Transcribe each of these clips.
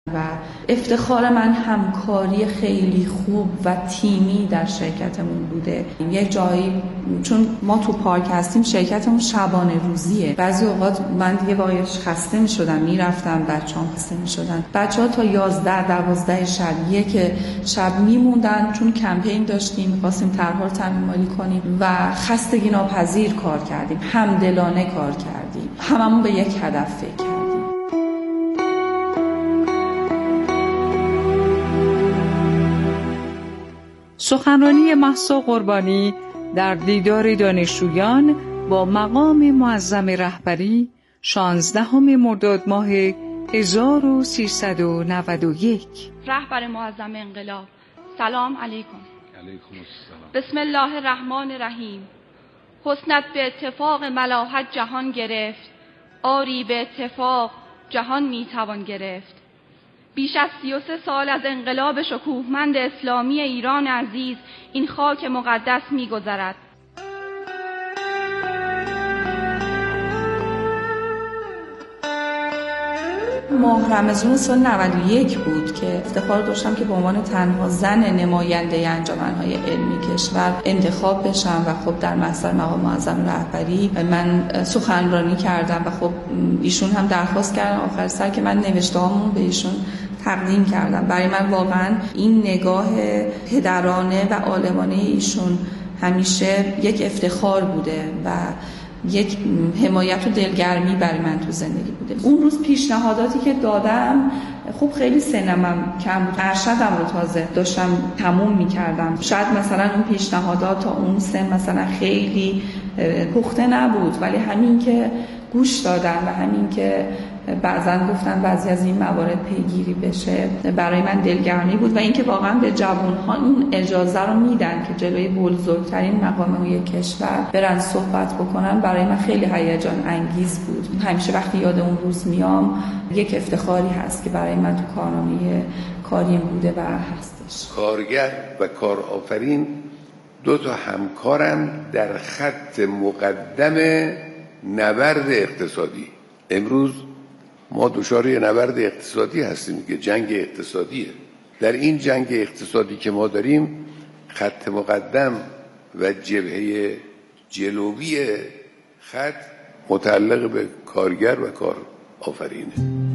و افتخار من همکاری خیلی خوب و تیمی در شرکتمون بوده. یه جایی چون ما تو پارک هستیم، شرکتمون شبانه روزیه. بعضی اوقات من دیگه واقعا خسته می‌شدم، میرفتم، بچه‌ام خسته می‌شدن. بچه‌ها تا 11 شب یک شب میموندن، چون کمپین داشتیم، خواستیم طرح‌ها رو تامین مالی کنیم و خستگی ناپذیر کار کردیم، همدلانه کار کردیم، هممون به یک هدف فکر کردیم. سخنرانی مهسا قربانی در دیدار دانشجویان با مقام معظم رهبری 16 مرداد ماه 1391. رهبر معظم انقلاب، سلام علیکم. علیکم السلام. بسم الله الرحمن الرحیم. حسنت به اتفاق ملاحت جهان گرفت، آری به اتفاق جهان میتوان گرفت. بیش از 33 سال از انقلاب شکوهمند اسلامی ایران عزیز این خاک مقدس می‌گذرد. ماه رمضان سال 91 بود که افتخار داشتم که به عنوان تنها زن نماینده انجمن‌های علمی کشور انتخاب بشم و خب در محضر مقام معظم رهبری من سخنرانی کردم و خب ایشون هم درخواست کردن آخر سر که من نوشته‌هامون به ایشون تقدیم کردم. برای من واقعا این نگاه پدرانه و عالمانه ایشون همیشه یک افتخار بوده و یک حمایت و دلگرمی برای من تو زندگی بوده. اون روز پیشنهاداتی که دادم، خب خیلی سنمم کم بود، ارشدم رو تازه داشتم تموم می‌کردم. شاید مثلا اون پیشنهادات تا اون سن مثلا خیلی پخته نبود، ولی همین که گوش دادن و همین که بعضن گفتن بعضی از این موارد پیگیری بشه برای من دلگرمی بود و اینکه واقعا به جوان‌ها این اجازه رو میدن که جلوی بزرگترین مقام کشور برن صحبت بکنن، برای من خیلی هیجان انگیز بود. همیشه وقتی یاد اون روز میام یک افتخاری هست که برای من تو کارنامه کاریم بوده و هستش. کارگر و کارآفرین دو تا همکارن در خط مقدم نبرد اقتصادی. امروز ما دچار نبرد اقتصادی هستیم که جنگ اقتصادیه. در این جنگ اقتصادی که ما داریم، خط مقدم و جبهه جلوی خط متعلق به کارگر و کارآفرینه.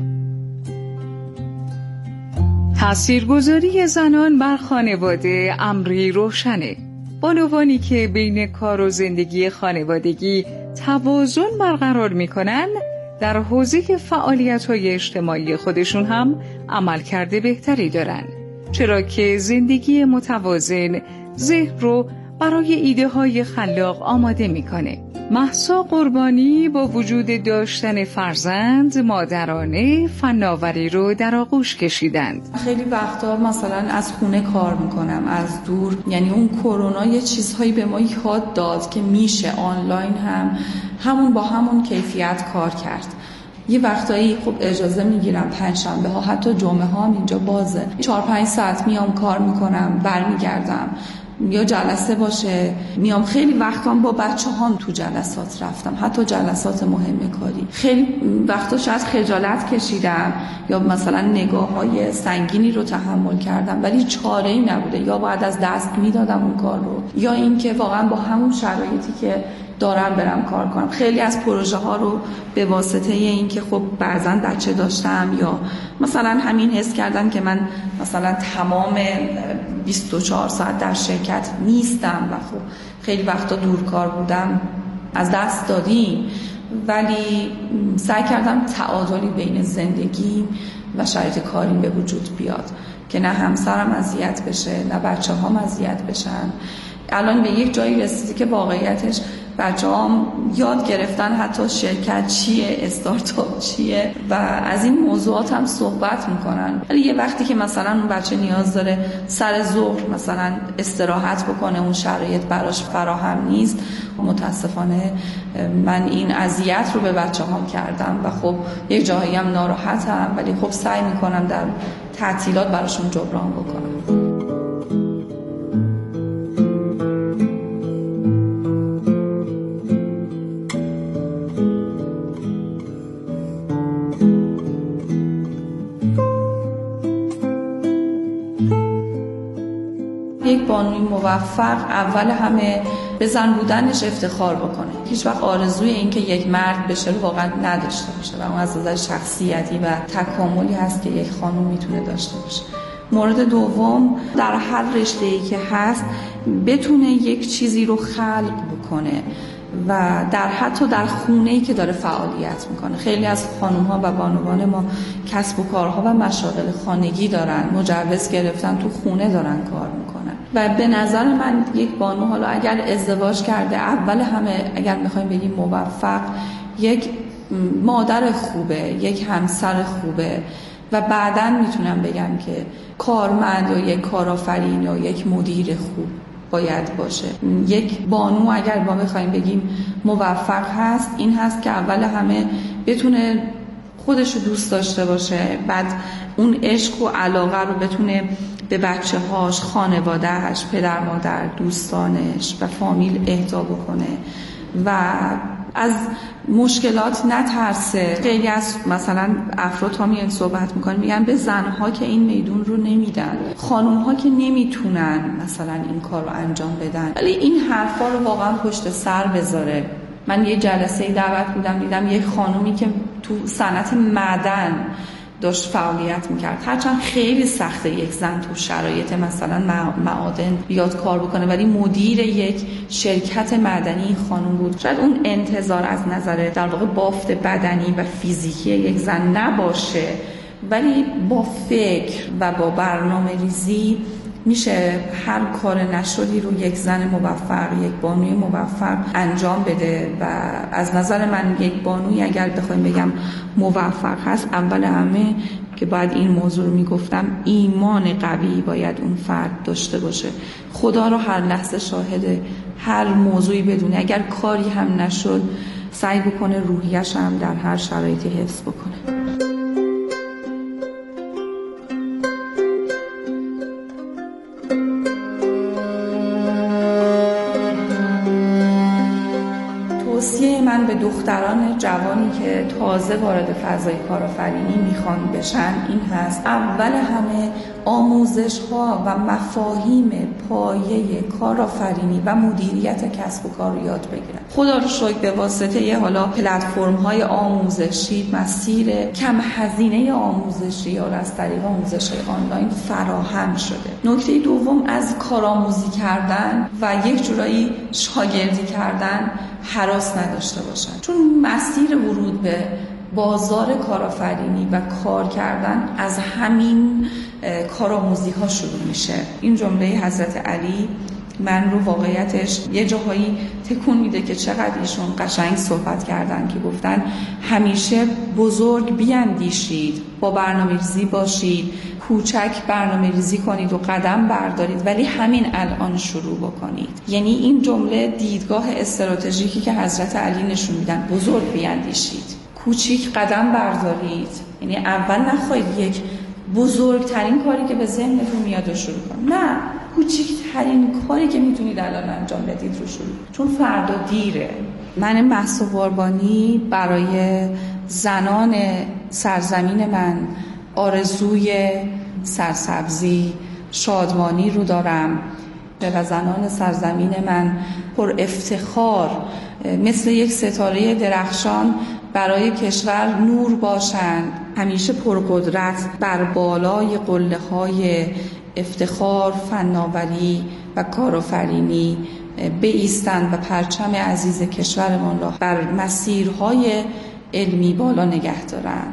تاثیرگذاری زنان بر خانواده امری روشنه. بانوانی که بین کار و زندگی خانوادگی توازن برقرار می‌کنند، در حوزه فعالیت‌های اجتماعی خودشون هم عملکرد بهتری دارن، چرا که زندگی متوازن ذهن رو برای ایده‌های خلاق آماده می‌کنه. مهسا قربانی با وجود داشتن فرزند، مادرانه فناوری رو در آغوش کشیدند. خیلی وقتا مثلا از خونه کار میکنم، از دور. یعنی اون کرونا یه چیزهایی به ما یاد داد که میشه آنلاین هم همون با همون کیفیت کار کرد. یه وقتایی خب اجازه میگیرم، پنجشنبه ها حتی جمعه ها هم اینجا بازه، 4-5 ساعت میام کار میکنم، برمیگردم، یا جلسه باشه میام. خیلی وقتا با بچه‌هام تو جلسات رفتم، حتی جلسات مهم کاری. خیلی وقتا شاید خجالت کشیدم یا مثلا نگاه‌های سنگینی رو تحمل کردم، ولی چاره‌ای نبوده. یا باید از دست میدادم اون کار رو، یا اینکه واقعا با همون شرایطی که دارم برم کار کنم. خیلی از پروژه ها رو به واسطه این که خب بعضن بچه داشتم یا مثلا همین حس کردم که من مثلا تمام 24 ساعت در شرکت نیستم و خب خیلی وقتا دورکار بودم، از دست دادیم. ولی سعی کردم تعادلی بین زندگی و شرایط کاریم به وجود بیاد که نه همسرم اذیت بشه نه بچه‌هام اذیت بشن. الان به یک جایی رسیدی که واقعیتش بچه‌هام یاد گرفتن حتی شرکت چیه، استارتاپ چیه و از این موضوعات هم صحبت میکنن. ولی یه وقتی که مثلا اون بچه نیاز داره سر ظهر مثلا استراحت بکنه، اون شرایط براش فراهم نیست. متاسفانه من این اذیت رو به بچه‌هام کردم و خب یک جایی هم ناراحتم، ولی خب سعی میکنم در تعطیلات براشون جبران بکنم. یک بانوی موفق اول همه به زن بودنش افتخار بکنه. هیچ وقت آرزوی این که یک مرد بشه رو واقعا نداشته باشه و اون از نظر شخصیتی و تکاملی هست که یک خانم میتونه داشته باشه. مورد دوم، در هر رشته‌ای که هست بتونه یک چیزی رو خلق بکنه و حتی در خونه‌ای که داره فعالیت میکنه. خیلی از خانم‌ها و بانوان ما کسب و کارها و مشاغل خانگی دارن، مجوز گرفتن، تو خونه دارن کار میکنن و به نظر من یک بانو حالا اگر ازدواج کرده، اول همه اگر میخوایم بگیم موفق، یک مادر خوبه، یک همسر خوبه و بعداً میتونم بگم که کارمند یا یک کارآفرین یا یک مدیر خوب باید باشه. یک بانو اگر ما بخوایم بگیم موفق هست، این هست که اول همه بتونه خودش رو دوست داشته باشه، بعد اون عشق و علاقه رو بتونه به بچه هاش، خانوادهش، پدر مادر، دوستانش و فامیل اهدا بکنه و از مشکلات نترسه. خیلی از مثلا افراد ها میان صحبت میکنن، میگن به زنها که این میدون رو نمیدن، خانومها که نمیتونن مثلا این کار رو انجام بدن، ولی این حرفا رو واقعا پشت سر بذاره. من یه جلسه دعوت بودم، دیدم یک خانومی که تو صنعت معدن داشت فعالیت میکرد. هرچند خیلی سخته یک زن تو شرایط مثلا معادن بیاد کار بکنه، ولی مدیر یک شرکت معدنی خانم بود. شاید اون انتظار از نظر در واقع بافت بدنی و فیزیکی یک زن نباشه، ولی با فکر و با برنامه ریزی میشه هر کار نشدی رو یک زن موفق، یک بانوی موفق انجام بده. و از نظر من یک بانوی اگر بخوایم بگم موفق هست، اول همه که باید این موضوع رو میگفتم، ایمان قوی باید اون فرد داشته باشه، خدا رو هر لحظه شاهد هر موضوعی بدونه، اگر کاری هم نشد سعی بکنه روحیش هم در هر شرایطی حفظ بکنه. من به دختران جوانی که تازه وارد فضای کارآفرینی میخوان بشن این هست: اول همه آموزش ها و مفاهیم پایه کارآفرینی و مدیریت کسب و کار رو یاد بگیرن. خدا رو شکر به واسطه حالا پلتفرم های آموزشی، مسیر کم هزینه آموزشی یا از طریق آموزش آنلاین فراهم شده. نکته دوم، از کارآموزی کردن و یک جورایی شاگردی کردن هراس نداشته باشن، چون مسیر ورود به بازار کارآفرینی و کار کردن از همین کارآموزی ها شروع میشه. این جمله حضرت علی من رو واقعیتش یه جاهایی تکون میده که چقدر ایشون قشنگ صحبت کردن که گفتن همیشه بزرگ بیاندیشید، با برنامه‌ریزی باشید، کوچک برنامه‌ریزی کنید و قدم بردارید، ولی همین الان شروع بکنید. یعنی این جمله دیدگاه استراتژیکی که حضرت علی نشون میدن: بزرگ بیاندیشید، کوچیک قدم بردارید. یعنی اول نخواهید یک بزرگترین کاری که به ذهنتون میاد رو شروع کنید، نه، کوچکترین کاری که میتونید الان انجام بدید رو شروع، چون فردا دیره. من مهسا باربانی برای زنان سرزمین من آرزوی سرسبزی، شادمانی رو دارم و زنان سرزمین من پر افتخار مثل یک ستاره درخشان برای کشور نور باشند، همیشه پرقدرت بر بالای قله‌های افتخار، فناوری و کارآفرینی بایستند و پرچم عزیز کشورمان را بر مسیرهای علمی بالا نگه دارند.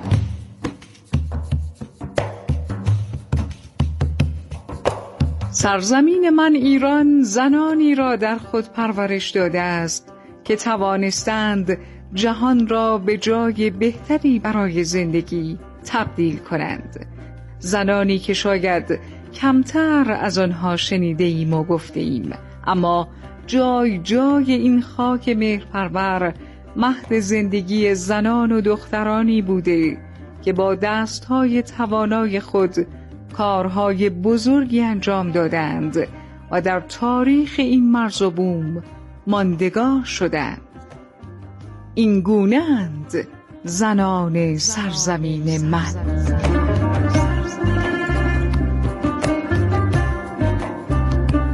سرزمین من ایران زنانی را در خود پرورش داده است که توانستند جهان را به جای بهتری برای زندگی تبدیل کنند. زنانی که شاید کمتر از آنها شنیده ایم و گفته ایم، اما جای جای این خاک مهرپرور مهد زندگی زنان و دخترانی بوده که با دستهای توانای خود کارهای بزرگی انجام دادند و در تاریخ این مرز و بوم ماندگار شدند. این گونه‌اند زنان سرزمین من.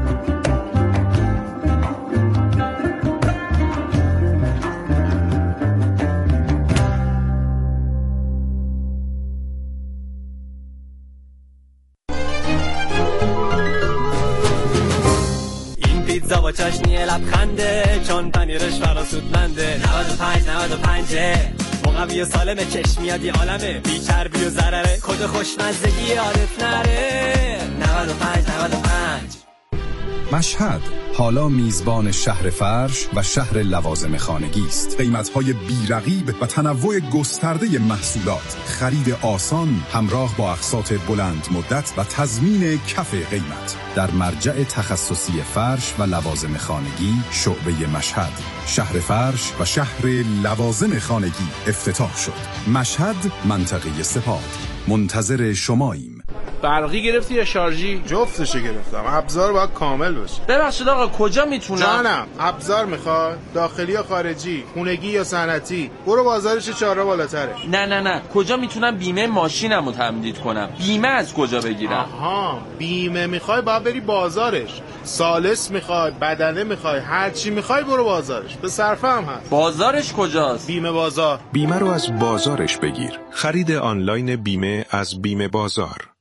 با چاشنی لبخنده، چون پنیرش فراسودمنده. 95 مقوی و سالمه، چشم میاد یه عالمه، بی چربی و ضرره، کد خوشمزگی یادت نره. 95 مشهد حالا میزبان شهر فرش و شهر لوازم خانگی است. قیمت‌های بی‌رقیب و تنوع گسترده محصولات، خرید آسان همراه با اقساط بلند مدت و تضمین کف قیمت. در مرجع تخصصی فرش و لوازم خانگی شعبه مشهد، شهر فرش و شهر لوازم خانگی افتتاح شد. مشهد، منطقه سپاه. منتظر شماییم. برقی گرفتی یا شارژی؟ جفتشو گرفتم. ابزار باید کامل باشه. ببخشید آقا کجا میتونم؟ جانم، ابزار میخواد؟ داخلی یا خارجی؟ خونگی یا صنعتی؟ برو بازارش 4 بالاتره. نه کجا میتونم بیمه ماشینمو تمدید کنم؟ بیمه از کجا بگیرم؟ آها، بیمه میخوای باید بری بازارش. سالس میخوای، بدنه میخوای، هر چی میخوای برو بازارش. به صرفه هم هست. بازارش کجاست؟ بیمه بازار. بیمه رو از بازارش بگیر. خرید آنلاین بیمه از بیمه بازار.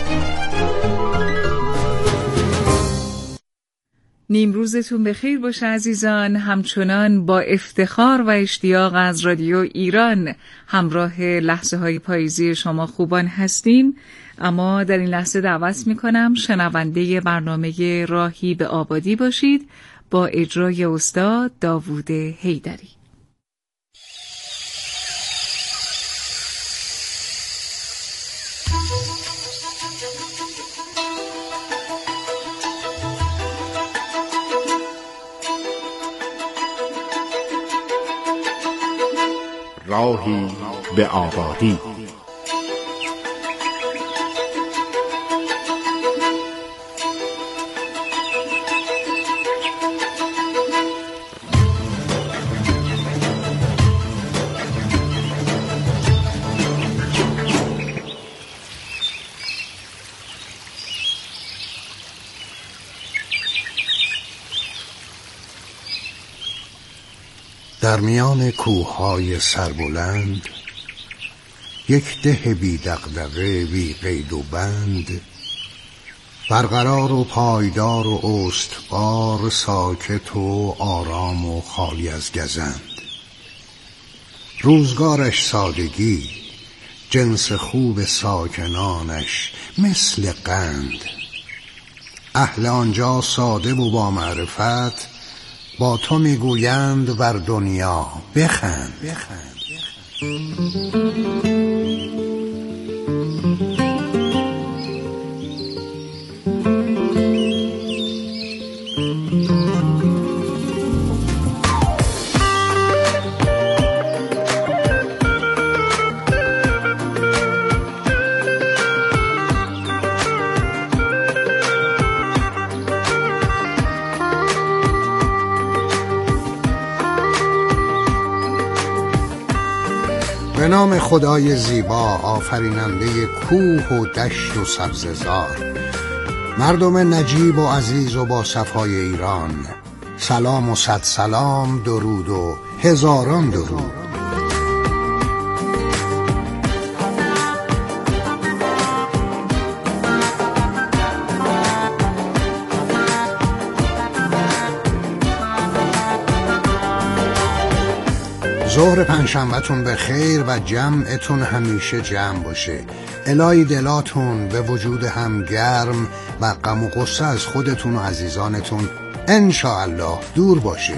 نیمروزتون بخیر باشه عزیزان. همچنان با افتخار و اشتیاق از رادیو ایران همراه لحظه های پاییزی شما خوبان هستیم، اما در این لحظه دعوت میکنم شنونده برنامه راهی به آبادی باشید با اجرای استاد داوود حیدری. راهی به آبادی. در میان کوههای سربلند، یک ده بی دغدغه بی قید و بند، برقرار و پایدار و استوار، ساکت و آرام و خالی از گزند. روزگارش سادگی، جنس خوب ساکنانش مثل قند. اهل آنجا ساده و با معرفت، با تو میگویند بر دنیا بخند. به نام خدای زیبا، آفریننده کوه و دشت و سبززار، مردم نجیب و عزیز و با صفای ایران، سلام و صد سلام، درود و هزاران درود. ظهر پنجشنبه‌تون به خیر و جمعتون همیشه جمع باشه. الهی دلاتون به وجود هم گرم و غم و غصه از خودتون و عزیزانتون انشاءالله دور باشه.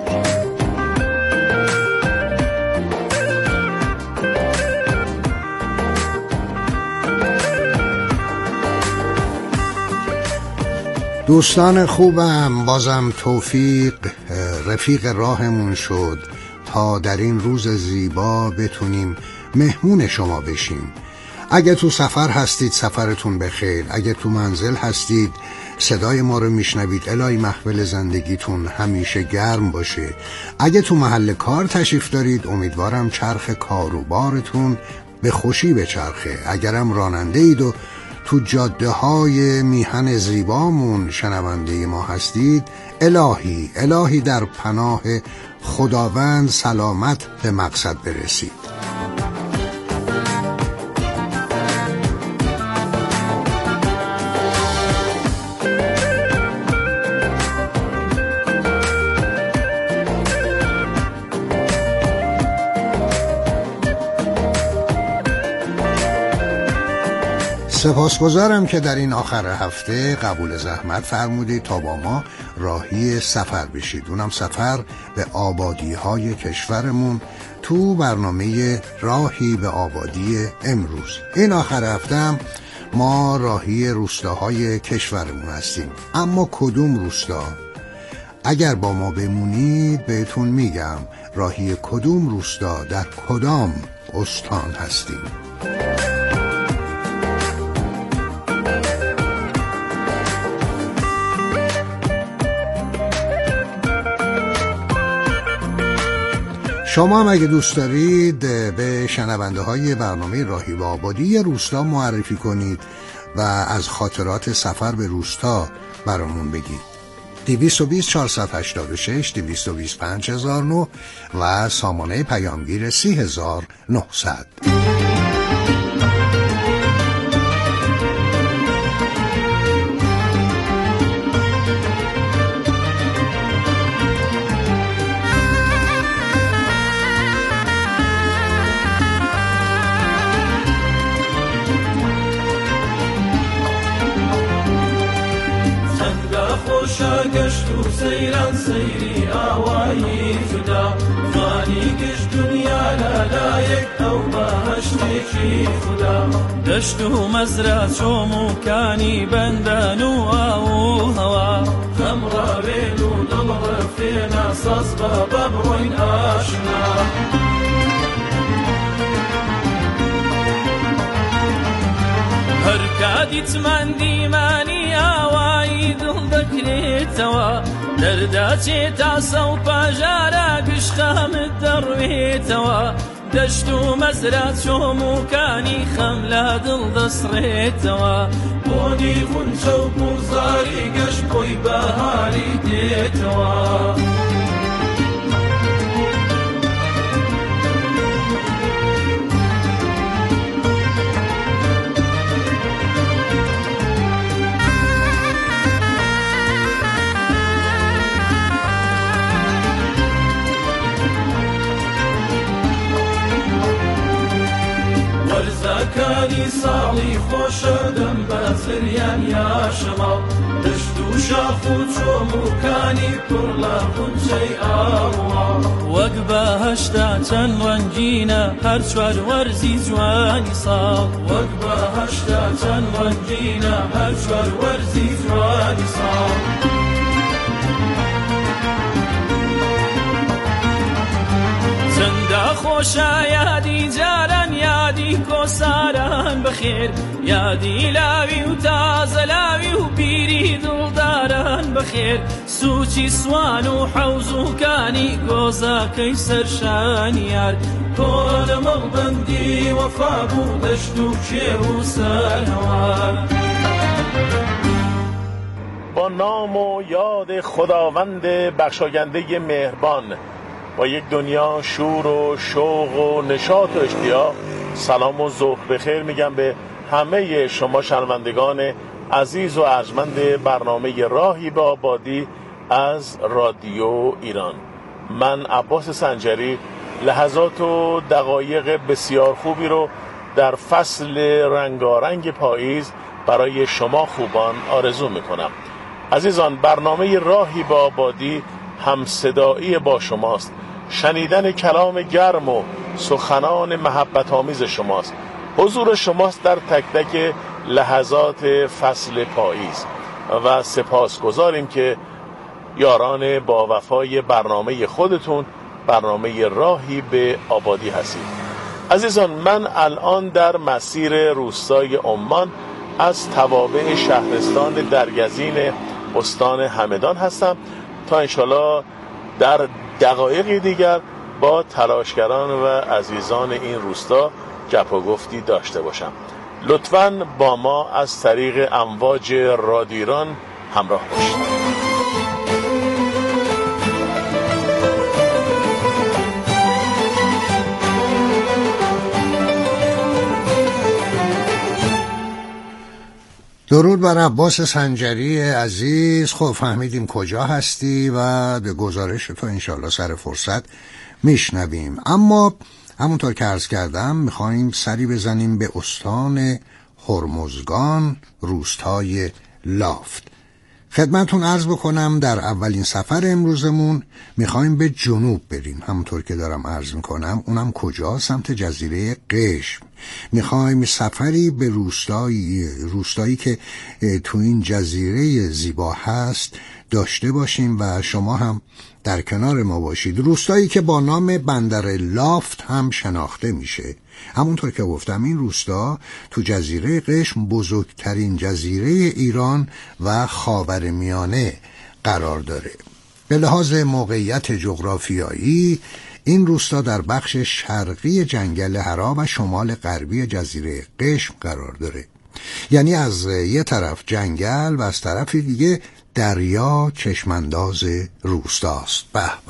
دوستان خوبم، بازم توفیق رفیق راهمون شد تا در این روز زیبا بتونیم مهمون شما بشیم. اگه تو سفر هستید سفرتون بخیر، اگه تو منزل هستید صدای ما رو میشنوید الهی محفل زندگیتون همیشه گرم باشه. اگه تو محل کار تشریف دارید امیدوارم چرخ کار و بارتون به خوشی بچرخه. اگرم راننده اید و تو جاده های میهن زیبامون شنونده ما هستید، الهی در پناه خداوند سلامت به مقصد برسید. سپاسگزارم که در این آخر هفته قبول زحمت فرمودید تا با ما راهی سفر بشید، اونم سفر به آبادی‌های کشورمون تو برنامه راهی به آبادی امروز. این آخر هفته هم ما راهی روستاهای کشورمون هستیم. اما کدوم روستا؟ اگر با ما بمونید بهتون میگم راهی کدوم روستا در کدام استان هستیم. شما هم اگه دوست دارید به شنونده های برنامه راهی به آبادی روستا معرفی کنید و از خاطرات سفر به روستا برامون بگید. 220 486 220 5009 و سامانه پیامگیر 30900. گشت و سیران سیری آوایی جدا فانی گشت دنیا لالایک او بهشتێکی خدا دەشت و مەزرا چۆم و کانی بەندەن و ئاو و هەوا خەمڕاوێن و دڵڕەفێنە سەز بە بەبڕۆین ئاشنا هەر کاتیتمان دیمانی ئاوایی دڵ دەکرێتەوە دەردا چێتە سەو پاژارە گشتامت دەڕوێتەوە دەشت و مەزرا چۆم و کانی خەم لا دڵ دەسڕێتەوە بۆنی غونچە و بوزاری گەشت بۆی بەهاری دێتەوە کانی ساڵی خۆشە دەم بەزریان یاشەماڵ دەشت و شاخ و چۆم و کانی پڕ لە غونچەی ئاوە وەک بەهەشتا چەند ڕەنگینە هەر چوار وەرزی جوانی ساڵ وەک بەهەشتا چەند ڕەنگینە هەر چوار وەرزی جوانی ساڵ چەندە خۆشە یادی جاران یادی کۆساران بەخێر یادی لاوی و تازە لاوی و بیری دڵداران بەخێر سوچی سوان و حەوز و کانی گۆزەکەی سەرشانی یار کۆنە مەڵبەندی وەفا بوو دەشت و کێو و سەرهەوار با نام و یاد خداوند بخشاینده مهربان با یک دنیا شور و شوق و نشاط و اشتیاق سلام و ظهر بخیر میگم به همه شما شنوندگان عزیز و ارجمند برنامه راهی به آبادی از رادیو ایران. من عباس سنجری لحظات و دقایق بسیار خوبی رو در فصل رنگارنگ پاییز برای شما خوبان آرزو میکنم. عزیزان، برنامه راهی به آبادی همصدایی با شماست، شنیدن کلام گرم و سخنان محبت آمیز شماست، حضور شماست در تک تک لحظات فصل پاییز و سپاسگزاریم که یاران با وفای برنامه خودتون، برنامه راهی به آبادی هستید. عزیزان، من الان در مسیر روستای عمان از توابع شهرستان درگزین استان همدان هستم تا انشالله در دقایقی دیگر با تلاشگران و عزیزان این روستا گپ و گفتی داشته باشم. لطفاً با ما از طریق امواج رادیو ایران همراه باشید. درود بر عباس سنجری عزیز. خب فهمیدیم کجا هستی و به گزارش تو انشالله سر فرصت میشنویم. اما همونطور که عرض کردم میخواییم سری بزنیم به استان هرمزگان، روستای لافت. خدمتون عرض بکنم در اولین سفر امروزمون میخوایم به جنوب بریم. همونطور که دارم عرض میکنم اونم کجا؟ سمت جزیره قشم. میخوایم سفری به روستایی که تو این جزیره زیبا هست داشته باشیم و شما هم در کنار ما باشید. روستایی که با نام بندر لافت هم شناخته میشه. همونطور که گفتم این روستا تو جزیره قشم بزرگترین جزیره ایران و خاورمیانه قرار داره. به لحاظ موقعیت جغرافیایی این روستا در بخش شرقی جنگل حرا و شمال غربی جزیره قشم قرار داره. یعنی از یه طرف جنگل و از طرف دیگه دریا چشمانداز روستاست. به به.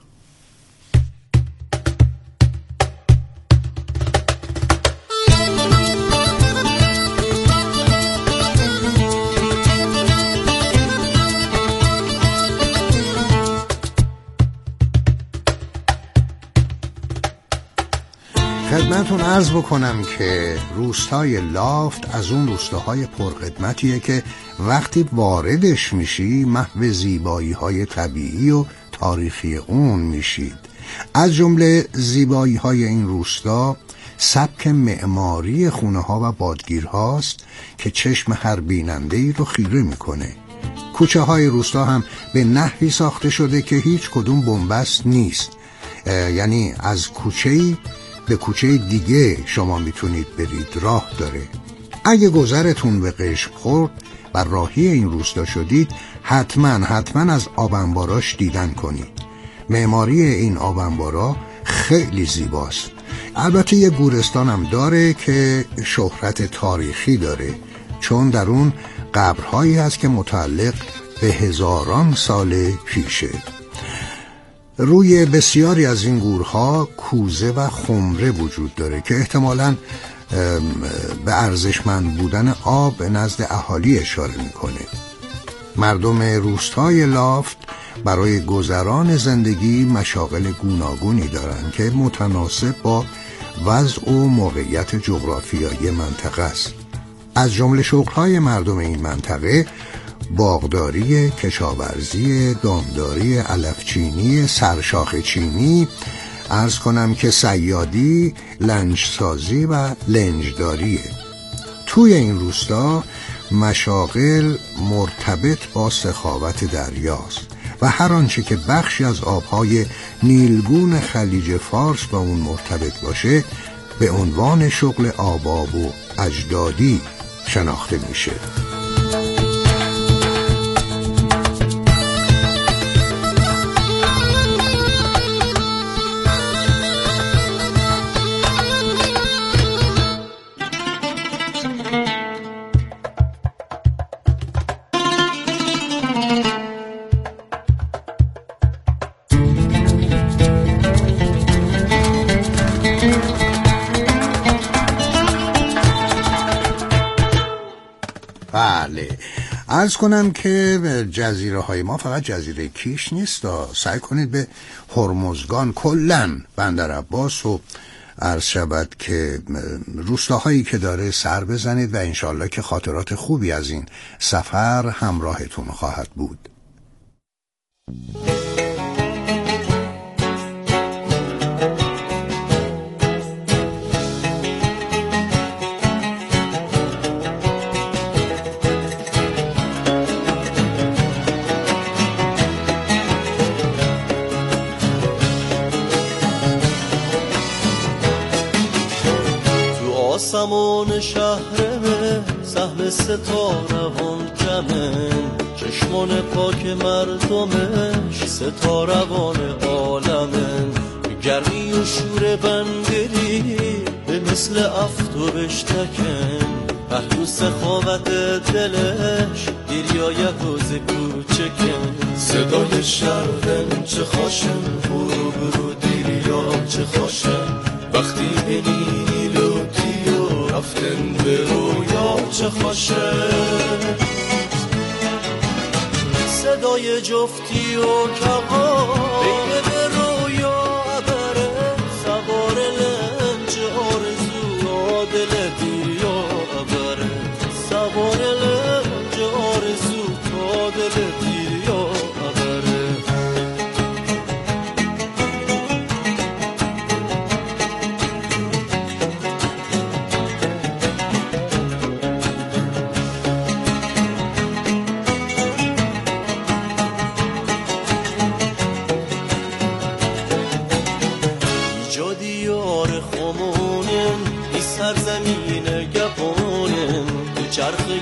خدمتون عرض بکنم که روستای لافت از اون روستاهای پرقدمتیه که وقتی واردش میشی محو زیبایی‌های طبیعی و تاریخی اون میشید. از جمله زیبایی‌های این روستا سبک معماری خونه‌ها و بادگیرهاست که چشم هر بیننده‌ای رو خیره میکنه. کوچه‌های روستا هم به نحوی ساخته شده که هیچ کدوم بنبست نیست. یعنی از کوچه‌ای به کوچه دیگه شما میتونید برید، راه داره. اگه گذرتون به قشم خورد و راهی این روستا شدید حتما از آبانباراش دیدن کنید. معماری این آبانبارا خیلی زیباست. البته یه گورستان هم داره که شهرت تاریخی داره، چون در اون قبرهایی هست که متعلق به هزاران سال پیشه. روی بسیاری از این گورها کوزه و خمره وجود داره که احتمالاً به ارزشمند بودن آب نزد اهالی اشاره میکنه. مردم روستای لافت برای گذران زندگی مشاغل گوناگونی دارن که متناسب با وضع و موقعیت جغرافیایی منطقه است. از جمله شغل‌های مردم این منطقه باغداری، کشاورزی، دامداری، علفچینی، سرشاخه چینی، عرض کنم که صیادی، لنجسازی و لنجداریه. توی این روستا مشاغل مرتبط با سخاوت دریاست و هر آنچه که بخشی از آبهای نیلگون خلیج فارس با اون مرتبط باشه به عنوان شغل آباب و اجدادی شناخته میشه. بله، عرض کنم که جزیره های ما فقط جزیره کیش نیست. سعی کنید به هرمزگان، کلن بندر عباس و عرض شود که روستاهایی که داره سر بزنید و انشالله که خاطرات خوبی از این سفر همراهتون خواهد بود. آسمان شهرمه سهم ستاره‌وان کمه، چشمان پاک مردمش ستاره‌وان عالمه، گرمی و شور بندری به مثل افتوبش تکن، پهلو سخاوت دلش دریای حوز کوچکن، صدای شرقن چه خوشن برو برو دریا چه خوشن، وقتی بینی لوتی و رفتن به رویا چه خوشه، صدای جفتی و کقا بین به رویا عبره، سوار لنج آرزو دل دریا عبره،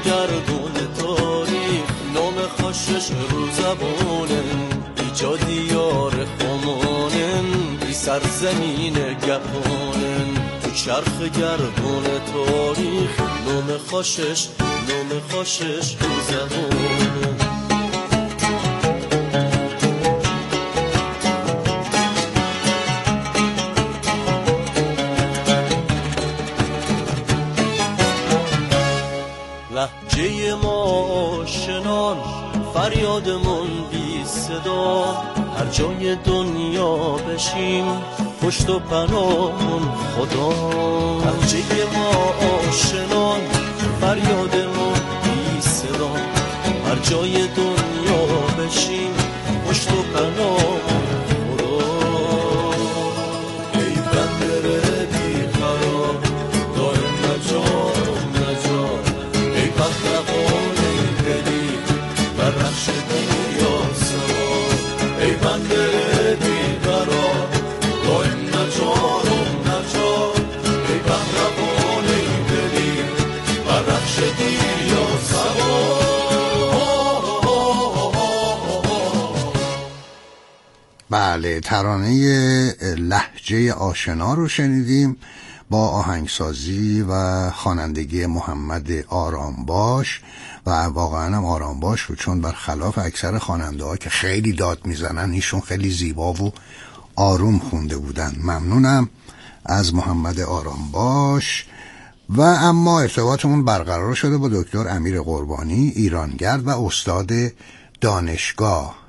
گردون تاریخ نام خوشش رو زبانن ایجا دیار خمانن ای سرزمین گپانن تو چرخ گردون تاریخ نام خوشش رو زبانن لهجه ما آشنان فریادمون بی صدا هر جای دنیا بشیم پشت و پناهمون خدا لهجه ما آشنان فریادمون بی صدا هر جای دنیا بشیم پشت و پناهمون خدا ای بندر بی قرار دارم نجات ای پهلوان ای دلی بر نقش دنیا سوار ای بنده بیقرار دائم نجات ای پهلوان ای دلی بر نقش دنیا سوار. بله، ترانه لهجه آشنا رو شنیدیم با آهنگسازی و خوانندگی محمد آرامباش و واقعا هم آرامباش بود، چون برخلاف اکثر خواننده ها که خیلی داد میزنن ایشون خیلی زیبا و آروم خونده بودن. ممنونم از محمد آرامباش. و اما ارتباطمون برقرار شده با دکتر امیر قربانی، ایرانگرد و استاد دانشگاه.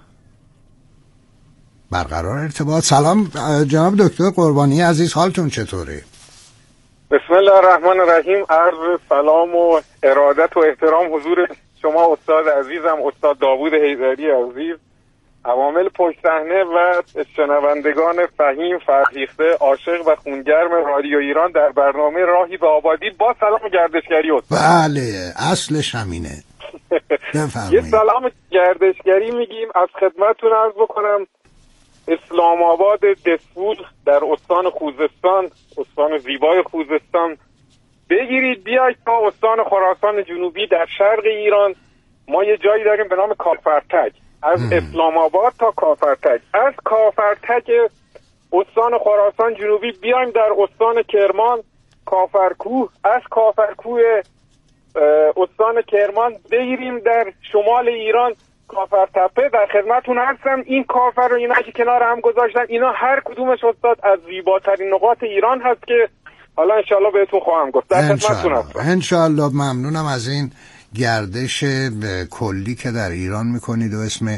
برقرار ارتباط. سلام جناب دکتر قربانی عزیز، حالتون چطوره؟ بسم الله الرحمن الرحیم. عرض سلام و ارادت و احترام حضور شما استاد عزیزم، استاد داوود حیدری عزیز، عوامل پشت صحنه و شنوندگان فهیم فرهیخته عاشق و خونگرم رادیو ایران در برنامه راهی به آبادی با سلام گردشگری استاد. بله، اصلش همینه. یه سلام گردشگری میگیم. از خدمتتون عرض بکنم اسلام آباد دسفول در استان خوزستان، استان زیبای خوزستان بگیرید بیاید تا استان خراسان جنوبی در شرق ایران. ما یه جایی داریم به نام کافرتگ. از اسلام آباد تا کافرتگ، از کافرتگ استان خراسان جنوبی بیایم در استان کرمان کافرکوه، از کافرکوه استان کرمان بگیریم در شمال ایران کافرتپه. در خدمتتون هستم. این کافر رو اینا که کنار هم گذاشتن اینا هر کدومش استاد از زیباترین نقاط ایران هست که حالا انشالله بهتون خواهم گفت. در خدمتتون هستم انشالله. ممنونم از این گردش کلی که در ایران میکنید و اسم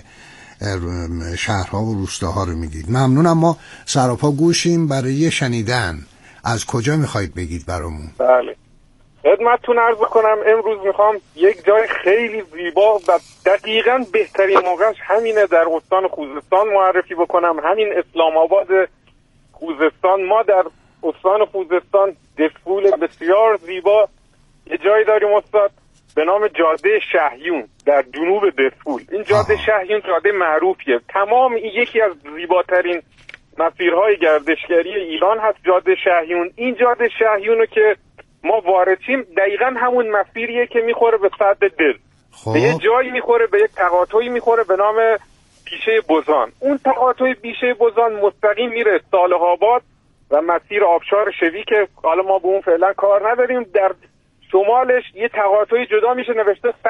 شهرها و روستاها رو میگید. ممنونم. ما سراپا گوشیم برای شنیدن. از کجا میخواید بگید برامون؟ بله، خدمتتون عرض کنم امروز میخوام یک جای خیلی زیبا و دقیقاً بهترین موقعش همینه در استان خوزستان معرفی بکنم. همین اسلام آباد خوزستان. ما در استان خوزستان دسفول بسیار زیبا یه جایی داریم استاد به نام جاده شهیون در جنوب دسفول. این جاده شهیون جاده معروفیه، تمام یکی از زیباترین مسیرهای گردشگری ایران هست جاده شهیون. این جاده شهیونو که ما وارد شیم دقیقاً همون مسیریه که میخوره به صد دل. به یه جایی میخوره، به یک تقاطعی میخوره به نام بیشه بزان. اون تقاطع بیشه بزان مستقیم میره صالح آباد و مسیر آبشار شوی که حالا ما به اون فعلا کار نداریم. در شمالش یه تقاطعی جدا میشه نوشته